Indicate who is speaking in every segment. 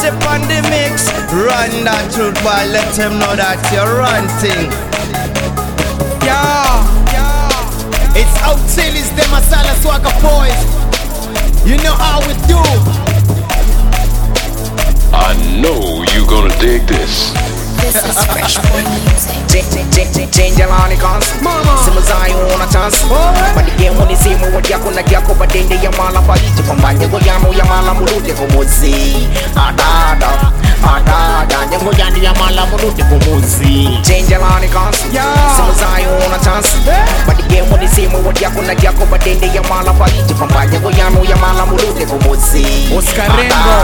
Speaker 1: step on the mix. Run that truth, boy, let them know that you're running. Yeah, it's out till it's them Masala Swagga boys. You know how we do.
Speaker 2: I know you gonna dig this.
Speaker 3: This is Fresh Boy Music.
Speaker 4: Change your line, cons. Simmers, I want a chance. But the game when you see me, what you're gonna get over, then they are mala for you to combine. You go yamo, yamala, mulu, go mozi. Adada, you go yamala, mulu, go mozi. Change your line, cons. Simmers, I want a chance. But the game when you see me, what you're gonna get over, then they are mala for you to combine. You go yamo, yamala, mulu, go mozi.
Speaker 5: Oscar Rengo,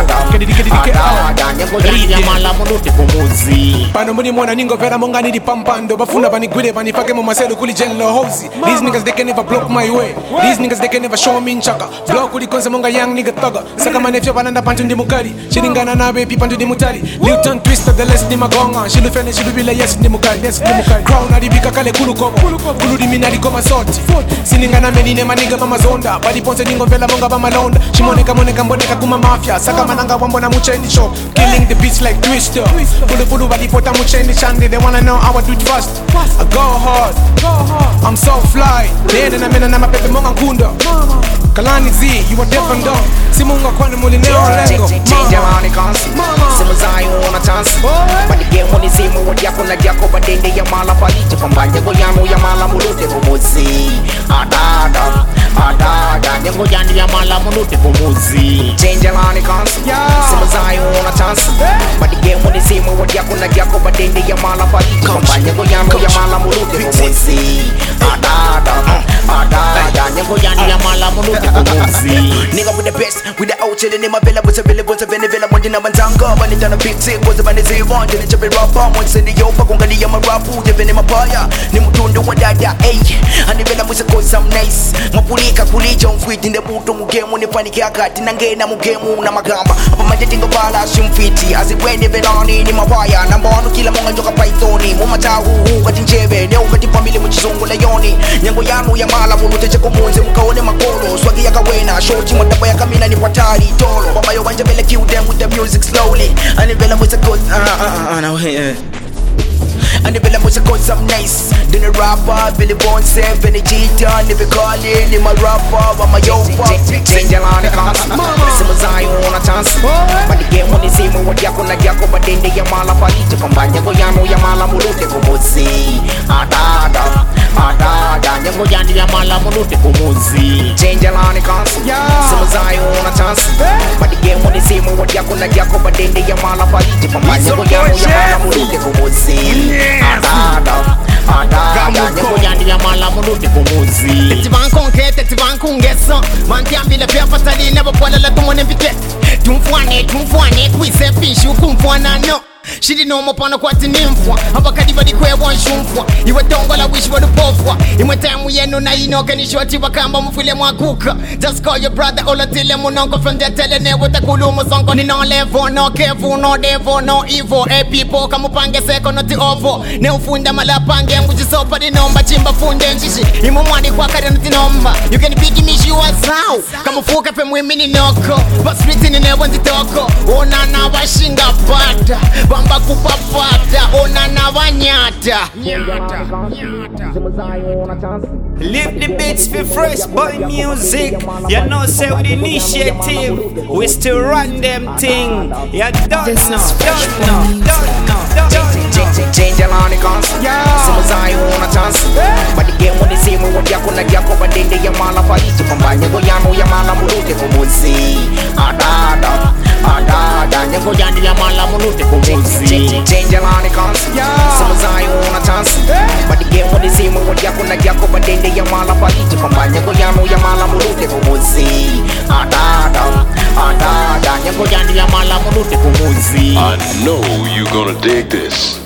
Speaker 4: you go yamala, mulu, go mozi.
Speaker 5: Pano muni mwana ningo vera monga nidi pampando bafuna banigwire banifake mu maselo kuli general house. These niggas they can never block my way. These niggas they can never show me nchaka. Block kuli konse monga young nigga thugger. Saka manefya bananda pantu ndi mukari. Shilingana na baby pantu ndi mutari. Newton twist of the less ni magonga. Shilu fene shilu bila yes ndi mukari. Yes ndi mukari. Crown adibika kale kulu kobo. Kulu di minari koma soti. Siningana menine maniga mama zonda. Badi ponse ningo vela monga ba malonda. Shimoneka moneka mboneka kuma mafia. Saka mananga wambona muchendi show. Killing the beats like Twister. Pulu badi pota muchendi chandi. They wanna know how I do it fast. I go hard. I'm so fly. Then I'm in my baby monga kunda. Kalani Z, you are deaf and dumb. Simunga kwani muli neo lengo.
Speaker 4: Change your line, cons. Simmers, I want a chance. But the game when you see me, what you're gonna get over, then they are mala for you to combine. You go yamo, yamala, mulu, go mozi. Adada, you go yamala, mulu, go mozi. Change your line, cons. Simmers, I want a chance. But the game when you see me, what you're gonna get over, then they are mala for you to combine. You go yamo, yamala, mulu, go mozi. Adada, you go yamala, mulu, go mozi.
Speaker 6: Nigga with the best, with the out chillin' in my villa, with a villa, one in a mantanga, but it's on a big sick, was a man is a one, didn't you be rough on once in the yoga, gonna be a rapu, living in my paya, Nimutundu, what I and the villa was a cause some nice. Mapulika, Pulijo, fit in the boot of game when you panic, I got in again, I'm game, Namagamba, but my dating of Bala, Shumfiti, as it went even on in my wire, and I'm born to kill among a joke of Pythoni, Momata, who got in Jebe, no got the family which is on Leoni, Yangoyano, Yamala, who take a moon, and call him a colo, Swaggy Agawena, short him what the way I come in and Watari, Tolo, but my one Jabella kill them with the music slowly, and the Bella was a good, and the Bella was a good, some nice. Then the rapper, Billy Bones, Benny Cheetah, and if you call in, my rapper, but my yo,
Speaker 4: change your line, cons. Simmers, I want a chance. But the game when you see me, what you're gonna get over, then they are mala for you to combine. You go yamo, yamala, mulu, go mozi. Adada, you go yamala, mulu, go mozi. Change your line, cons. Simmers, I want a chance. But the game when you see me, what you're gonna get over, then they are mala for you to combine. You go yamo, yamala, mulu, go mozi. Adada, you go yamala, mulu, go mozi.
Speaker 1: Tivan concrete, tivan kungesa. Man can't be the pair for study, never put a lot of money to get. Tumfuane, we say fish, you kumfuana, no. She didn't know my partner quite an info. I'm a caddy queer one shumfo. You were don't I wish for the pofwa. In my time we ain't no now you know can you short you can bomb for them one cook. Just call your brother all tell them one uncle from there telling them what the Kulumas uncle in all level, no careful, no devil, no evil. Hey people come up and get second not the over. No funda malapanga which is up for the number chimba funda and shishi. You money quacker and the number. You can be me you as now. Come on fuck up and women in Noko. But written in there when the talk. Oh nana washing up bad. Bamba kupapata, ona na wanyata. Live the beats for Fresh Boy Music. You know say with initiative, we still run them thing. You don't
Speaker 4: Change your line, cons. Simmers, I want a chance. But the game when you see me, what you're gonna get over, then they are mala for you to combine. You go yamo, yamala, mulu, go mozi. Adada, you go yamala, mulu, go mozi. Change your line, cons. Simmers, I want a chance. But the game when you see me, what you're gonna get over, then they are mala for you to combine. You go yamo, yamala, mulu, go mozi. Adada, you go yamala, mulu, go mozi.
Speaker 2: I know you gonna dig this.